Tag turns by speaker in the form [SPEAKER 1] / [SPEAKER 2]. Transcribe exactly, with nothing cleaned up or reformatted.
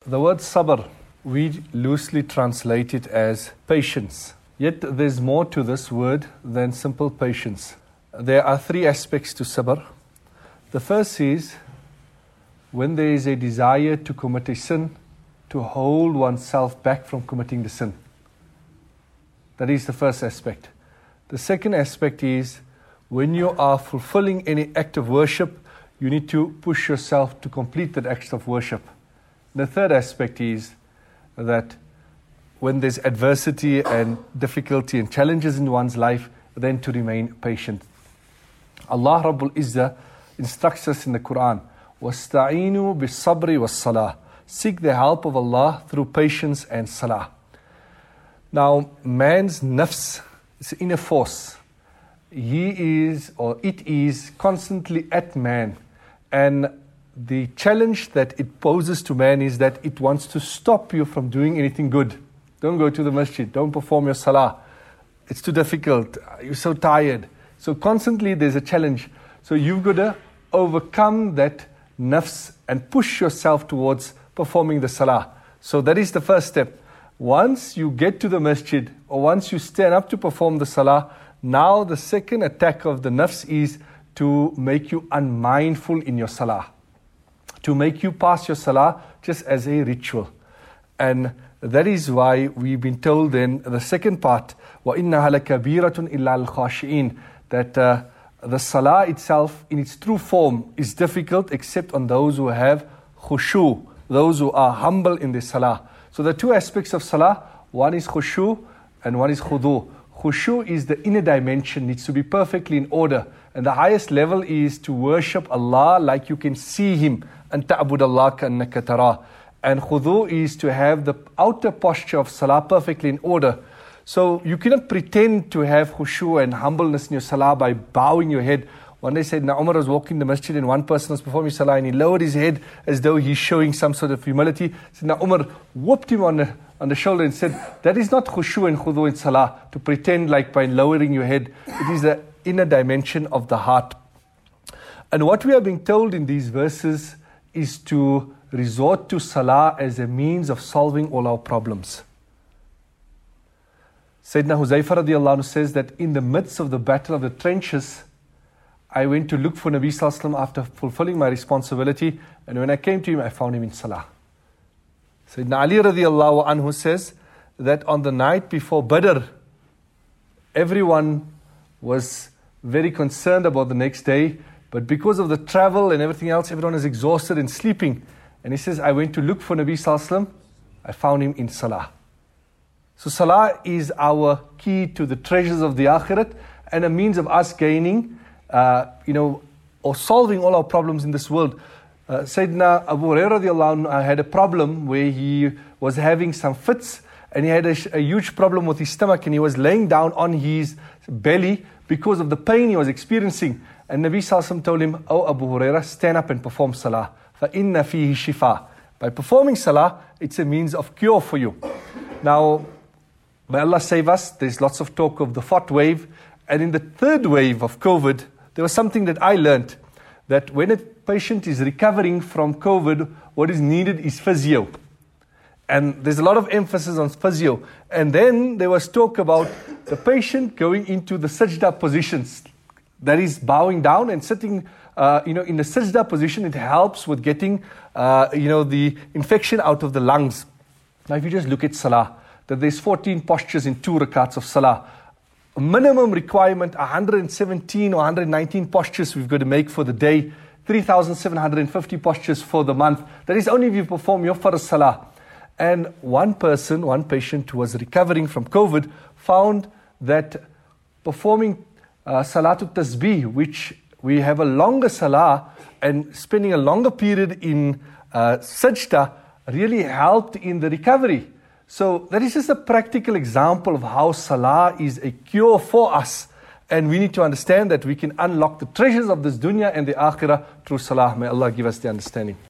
[SPEAKER 1] The word sabr, we loosely translate it as patience. Yet there's more to this word than simple patience. There are three aspects to sabr. The first is when there is a desire to commit a sin, to hold oneself back from committing the sin. That is the first aspect. The second aspect is when you are fulfilling any act of worship, you need to push yourself to complete that act of worship. The third aspect is that when there's adversity and difficulty and challenges in one's life, then to remain patient. Allah Rabbul Izzah instructs us in the Quran, وَاسْتَعِينُوا بِالصَّبْرِ وَالصَّلَاةِ. Seek the help of Allah through patience and salah. Now, man's nafs, its inner force, he is, or it is, constantly at man. And the challenge that it poses to man is that it wants to stop you from doing anything good. Don't go to the masjid. Don't perform your salah. It's too difficult. You're so tired. So constantly there's a challenge. So you've got to overcome that nafs and push yourself towards performing the salah. So that is the first step. Once you get to the masjid, or once you stand up to perform the salah, now the second attack of the nafs is to make you unmindful in your salah. To make you pass your salah just as a ritual. And that is why we've been told then, the second part, وَإِنَّهَا لَكَبِيرَةٌ إِلَّا الْخَاشِئِينَ, that uh, the salah itself in its true form is difficult except on those who have khushu, those who are humble in the salah. So the two aspects of salah, one is khushu and one is khudu. Khushu is the inner dimension, needs to be perfectly in order. And the highest level is to worship Allah like you can see Him. أَن تَعْبُدَ اللَّهَ كَأَنَّكَ تَرَاهُ. And khudu is to have the outer posture of salah perfectly in order. So you cannot pretend to have khushu and humbleness in your salah by bowing your head. One day Sayyidina Umar was walking the masjid and one person was performing salah and he lowered his head as though he's showing some sort of humility. Sayyidina Umar whooped him on the, on the shoulder and said, that is not khushu and khudu in salah, to pretend like by lowering your head. It is the inner dimension of the heart. And what we are being told in these verses is to resort to salah as a means of solving all our problems. Sayyidina Huzaifa radiallahu anhu says that in the midst of the battle of the trenches, I went to look for Nabi sallallahu alaihi wasallam after fulfilling my responsibility, and when I came to him, I found him in salah. Sayyidina Ali radiallahu anhu says that on the night before Badr, everyone was very concerned about the next day, but because of the travel and everything else, everyone is exhausted and sleeping. And he says, I went to look for Nabi sallallahu alaihi wasallam, I found him in salah. So salah is our key to the treasures of the akhirat and a means of us gaining, uh, you know, or solving all our problems in this world. Uh, Sayyidina Abu Hurairah radiallahu anhu had a problem where he was having some fits and he had a, a huge problem with his stomach and he was laying down on his belly because of the pain he was experiencing. And Nabi sallallahu alaihi wasallam told him, oh Abu Hurairah, stand up and perform salah. فَإِنَّ فِيهِ شِفَاء. By performing salah, it's a means of cure for you. Now, may Allah save us, there's lots of talk of the fourth wave. And in the third wave of COVID, there was something that I learned, that when a patient is recovering from COVID, what is needed is physio. And there's a lot of emphasis on physio. And then there was talk about the patient going into the sajda positions. That is bowing down and sitting uh, you know, in the sajda position. It helps with getting uh, you know, the infection out of the lungs. Now if you just look at salah, that there's fourteen postures in two rakats of salah. A minimum requirement, one hundred seventeen or one hundred nineteen postures we've got to make for the day. three thousand seven hundred fifty postures for the month. That is only if you perform your farz salah. And one person, one patient who was recovering from COVID found that performing uh, Salatul Tasbih, which we have a longer salah and spending a longer period in uh, sajda, really helped in the recovery. So that is just a practical example of how salah is a cure for us. And we need to understand that we can unlock the treasures of this dunya and the akhirah through salah. May Allah give us the understanding.